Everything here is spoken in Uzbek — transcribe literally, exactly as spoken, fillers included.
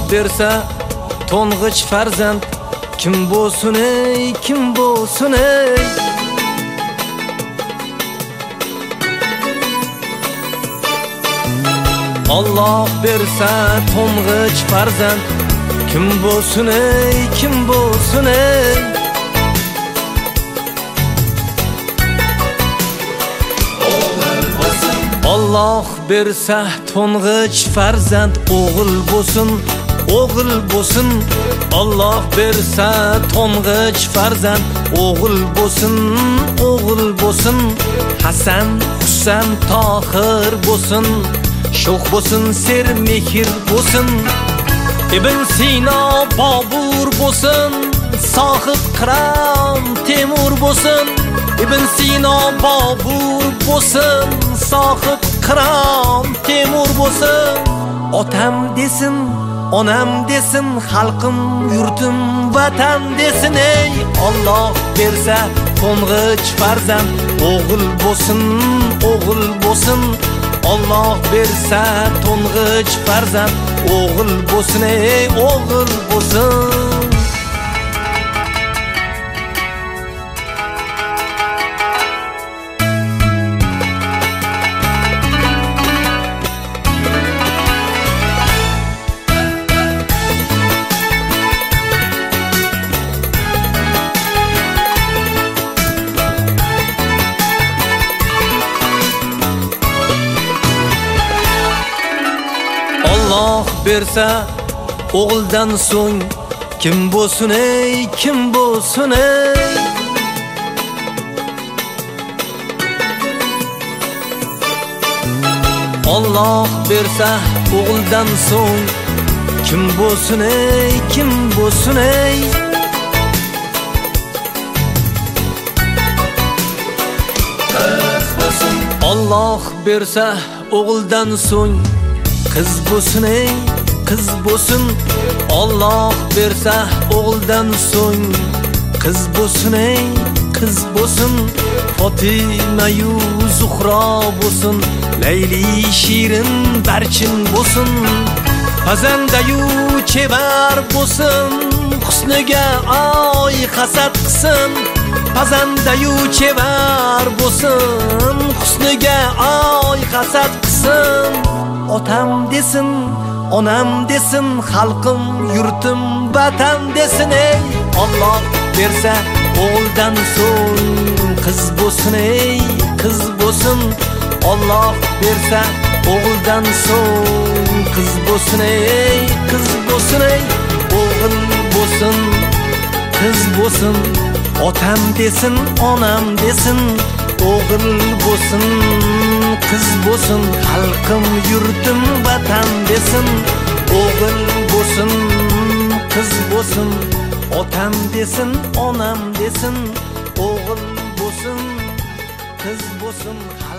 bersa to'ng'ich farzand kim bo'lsin ey, kim bo'lsin ey. Alloh bersa to'ng'ich farzand kim bo'lsin ey, kim bo'lsin ey. Alloh bersa to'ng'ich farzand o'g'il bo'lsin, o'g'il bo'lsin. Alloh bersa to'ng'ich farzand o'g'il bo'lsin, o'g'il bo'lsin. Hasan, Husan, Tohir bo'lsin, sho'x bo'lsin, ser mehr bo'lsin. Ibn Sino, Bobur bo'lsin, Sohib Qiram, Temur bo'lsin. Ibn Sino, Bobur bo'lsin, Sohib Qiram, Temur bo'lsin. Otam desin, onam desin, xalqim, yurtim, vatan desin ey. Alloh bersa to'ng'ich farzand o'g'il bo'lsin, o'g'il bo'lsin. Alloh bersa to'ng'ich farzand o'g'il bo'lsin ey, o'g'il bo'lsin. Alloh bersa o'g'ildan so'ng kim bo'lsin ey, kim bo'lsin ey. Alloh bersa o'g'ildan so'ng kim bo'lsin ey, kim bo'lsin ey. Alloh bersa o'g'ildan so'ng qiz bo'lsin ey, qiz bo'lsin. Alloh bersa o'g'ildan so'ng qiz bo'lsin ey, qiz bo'lsin. Fatima yu Zuhro bo'lsin, Layli, Shirin, Barchin bo'lsin. Pazandayu chevar bo'lsin, husniga oy hasad qilsin. Pazandayu chevar bo'lsin, husniga oy hasad qilsin. Otam desin, onam desin, xalqim, yurtim, vatan desin ey. Alloh bersa o'g'ildan so'ng qiz bo'lsin ey, qiz bo'lsin. Alloh bersa o'g'ildan so'ng qiz bo'lsin ey, qiz bo'lsin ey. O'g'il bo'lsin, qiz bo'lsin. Otam desin, onam desin, o'g'il bo'lsin, qiz bo'lsin. Xalqim, yurtim, vatan desin. O'g'il bo'lsin, qiz bo'lsin. Otam desin, onam desin, o'g'il bo'lsin, qiz bo'lsin.